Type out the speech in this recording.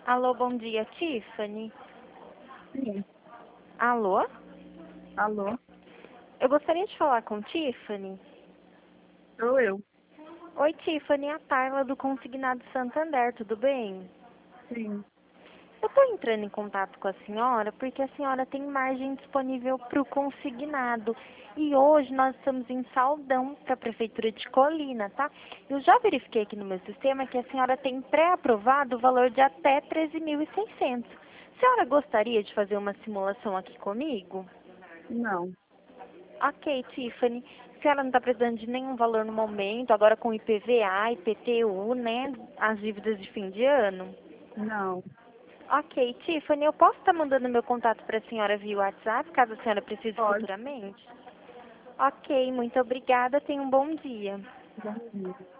Alô, bom dia, Tiffany. Sim. Alô? Alô? Eu gostaria de falar com Tiffany. Sou eu. Oi, Tiffany, é a Tayla do Consignado Santander, tudo bem? Sim. Eu estou entrando em contato com a senhora porque a senhora tem margem disponível para o consignado. E hoje nós estamos em saldão para a Prefeitura de Colina, tá? Eu já verifiquei aqui no meu sistema que a senhora tem pré-aprovado o valor de até 13.600. A senhora gostaria de fazer uma simulação aqui comigo? Não. Ok, Tiffany. A senhora não está precisando de nenhum valor no momento, agora com IPVA, IPTU, né? As dívidas de fim de ano? Não. Ok, Tiffany, eu posso estar mandando meu contato para a senhora via WhatsApp, caso a senhora precise Pode. futuramente? Ok, muito obrigada. Tenha um bom dia. Bom dia.